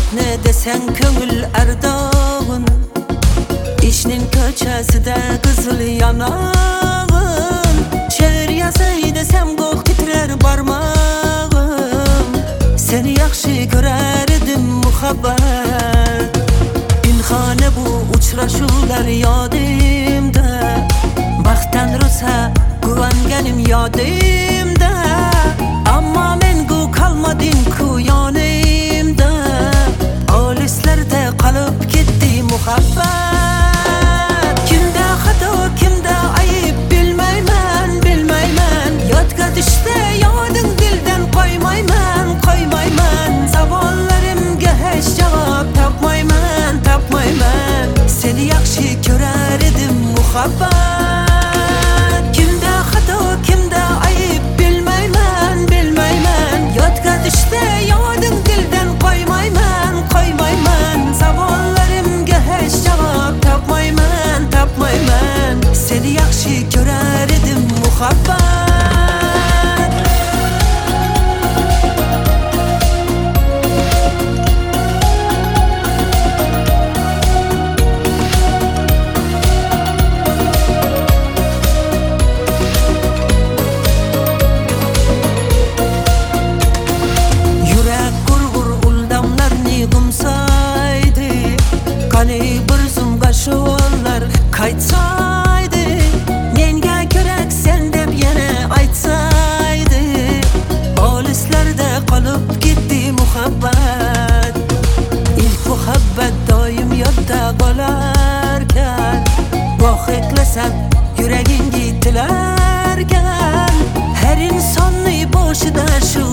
Ne desen köngül erdağın, İşnin köçeside kızıl yanağın. Şeir yazay desem qoq titrer barmağım. Seni yaxşı görerdim muhabbet. Pinhane bu uçraşular yadimde. Baxtdan rosa güvengenim yadimde. Amma men gu kalmadim ku yanimde. Alislerde kalıp gitti muhabbet. Kimde hata kimde ayıp bilmeymen bilmeymen. Yodga düşte yadın dilden koymayman koymayman. Savollarımga hiç cevap tapmayman tapmayman. Seni yaxşı görer edim muhabbet. Kimde hata kimde ayıp bilmeymen bilmeymen. Yodga düşte yadın dilden koymayman koymayman. Savollarımga hiç cevap tapmayman tapmayman. Seni yaxşı görer edim muhabbet. Qani bir zum qaşıvallar qaytsaydı. Menga kerak sen deb yana aytsaydı. Olislarda qolib ketdi muhabbet. İlk muhabbet doim yodda qolarkan. Voh eklasam yuragingga tilarkan. Her insonni boshida shu